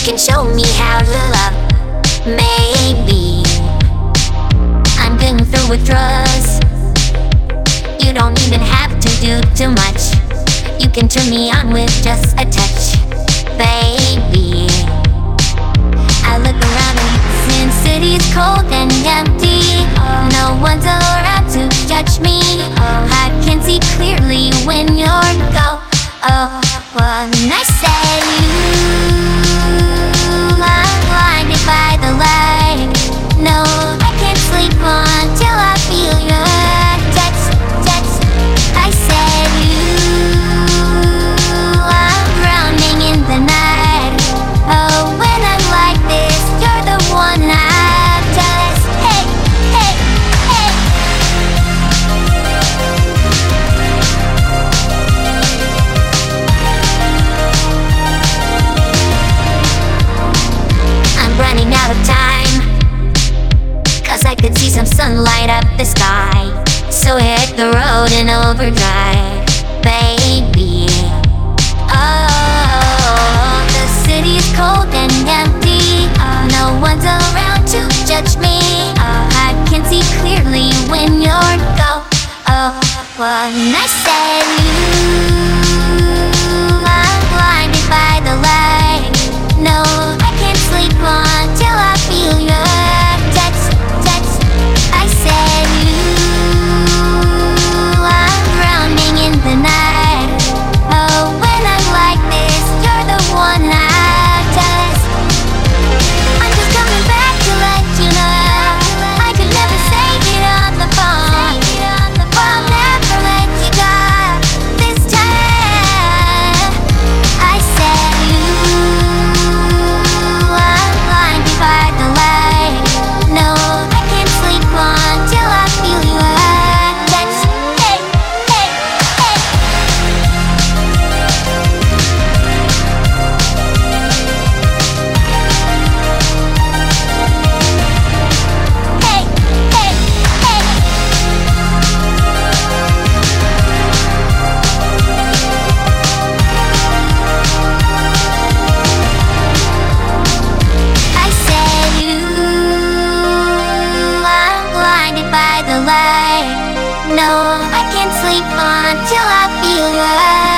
can show me how to love. Maybe I'm going through withdrawals. You don't even have to do too much. You can turn me on with just a touch, baby. I look around and since city's cold and empty, no one's around to judge me. I can see clearly when you're gone. When I say I'm blinded by the light. No, I can't sleep until I feel your touch. I said I'm drowning in the night. Oh, when I'm like this, you're the one I touch. Hey, hey, hey. I'm running out of time, 'cause I could see some sunlight up the sky. So hit the road in overdrive, baby. Oh, the city's cold and empty. No one's around to judge me. I can see clearly when you're gone. When I say I'm blinded by the light. No, I can't sleep until I feel your touch. I said I'm drowning in the night. Oh, when I'm like this, you're the one I touch. I'm just coming back to let you know I could never say it on the phone. I'll never let you go this time. I said I'm blinded by the light. No, I can't sleep until I feel your touch. Hey, hey, hey. Hey, hey, hey. I said I'm blinded by the light. No, I can't sleep until I feel your